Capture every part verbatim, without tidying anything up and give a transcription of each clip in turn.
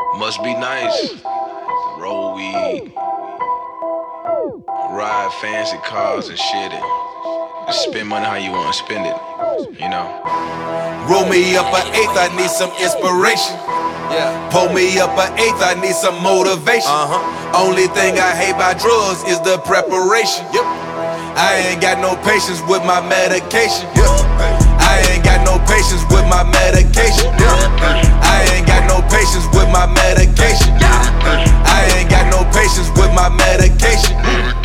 Must be nice. Roll weed, ride fancy cars and shit, and just spend money how you want to spend it, you know. Roll me up an eighth, I need some inspiration. Yeah. Pull me up an eighth, I need some motivation. Uh-huh. Only thing I hate by drugs is the preparation. Yep. I ain't got no patience with my medication. Yep. I ain't got no patience with my medication. Yep. I ain't got no patience with my medication. I ain't got no patience with my medication.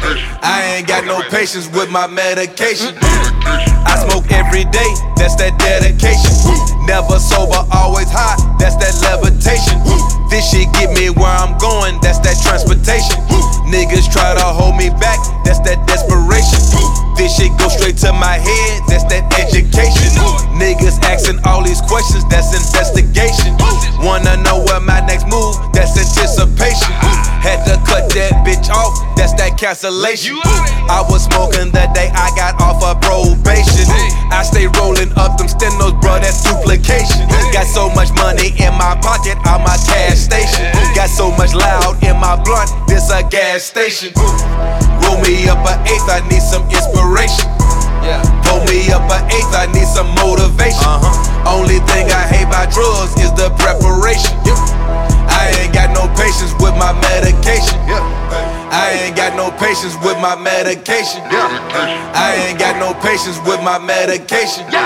I ain't got no patience with my medication. I smoke every day, that's that dedication. Never sober, always high, that's that levitation. This shit get me where I'm going, that's that transportation. Niggas try to hold me back, that's that desperation. This shit go straight to my head, that's that education. Niggas asking all these questions, that's investigation. Wanna know what my next move, that's anticipation. Had to cut that bitch off, that's that cancellation. I was smoking the day I got off of probation. I stay rolling up them stenos, bro, that's duplication. Got so much money in my pocket, I'm a cash station. Got so much loud in my blunt, this a gas station. Roll me up an eighth, I need some inspiration. Pull me up an eighth, I need some motivation. Uh-huh. Only thing I hate by drugs is the preparation. Yep. I ain't got no patience with my medication. Yep. I ain't got no patience with my medication. Yep. I ain't got no patience with my medication. Yep.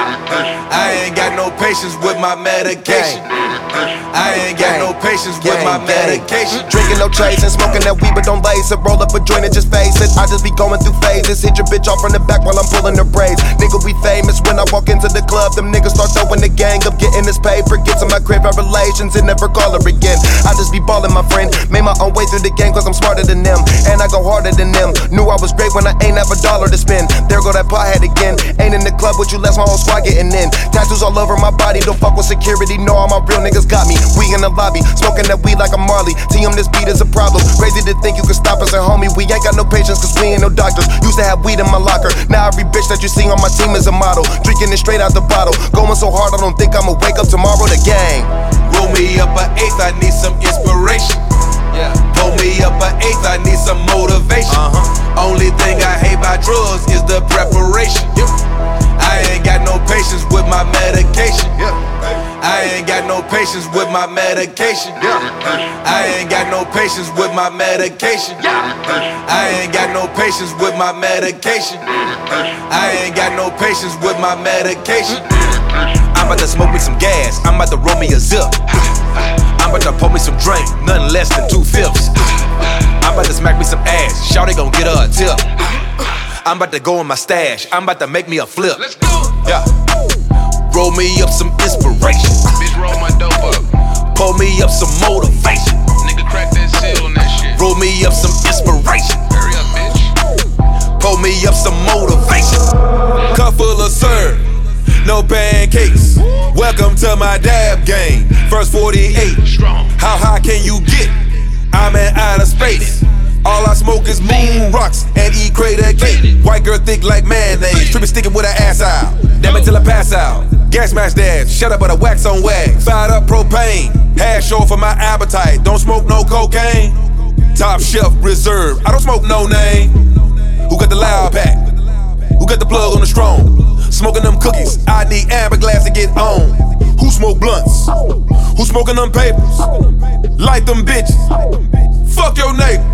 I ain't got no patience with my medication. I ain't got no patience with my medication. Drinking no trace and smoking that weed, but don't lace it. Roll up a joint and just face it. I just be going through phases. Hit your bitch off from the back while I'm pulling her braids. Nigga, we famous when I walk into the club. Them niggas start throwing the gang up, getting this paper. Get to my crib, our relations, and never call her again. I just be ballin', my friend. Made my own way through the game, cause I'm smarter than them. And I go harder than them. Knew I was great when I ain't have a dollar to spend. There go that pothead again. Ain't in the club with you, less my whole squad getting in. Tattoos all over my body, don't fuck with security. Know all my real niggas got me. We in the lobby, smoking that weed like a Marley. T M, this beat is a problem. Crazy to think you can stop us, and homie, we ain't got no patience, cause we ain't no doctors. Used to have weed in my locker. Now every bitch that you see on my team is a model. Drinking it straight out the bottle. Going so hard, I don't think I'ma wake up tomorrow. The gang. Roll me up an eighth, I need some inspiration. Yeah. Pull me up an eighth, I need some motivation. Uh-huh. Only thing I hate by drugs is the preparation. Yep. I ain't got no patience with my medication. Yep. I ain't got no patience with my medication. Yep. I ain't got no patience with my medication. Yep. I ain't got no patience with my medication. I ain't got no patience with my medication. I'm about to smoke me some gas, I'm about to roll me a zip. I'm about to pour me some drink, nothing less than two fifths. I'm about to smack me some ass, shawty gon' get her a tip. I'm about to go in my stash, I'm about to make me a flip. Let's go. Yeah. Roll me up some inspiration. Bitch, roll my dope up. Pull me up some motivation. Nigga, crack that seal on that shit. Roll me up some inspiration. Hurry up, bitch. Pull me up some motivation. Cup full of syrup, no pancakes. Welcome to my dab game. First forty-eight. Strong. How high can you get? I'm in outer space. All I smoke is moon rocks and eat crater cake. White girl thick like mayonnaise. Trippin' sticking with her ass out. Damn it till I pass out. Gas mask dash. Shut up but I wax on wax. Fired up propane. Hash show for my appetite. Don't smoke no cocaine. Top shelf reserve. I don't smoke no name. Who got the loud pack? Who got the plug on the strong? Smoking them cookies, I need amber glass to get on. Who smoke blunts? Who smoking them papers? Light them bitches. Fuck your neighbor.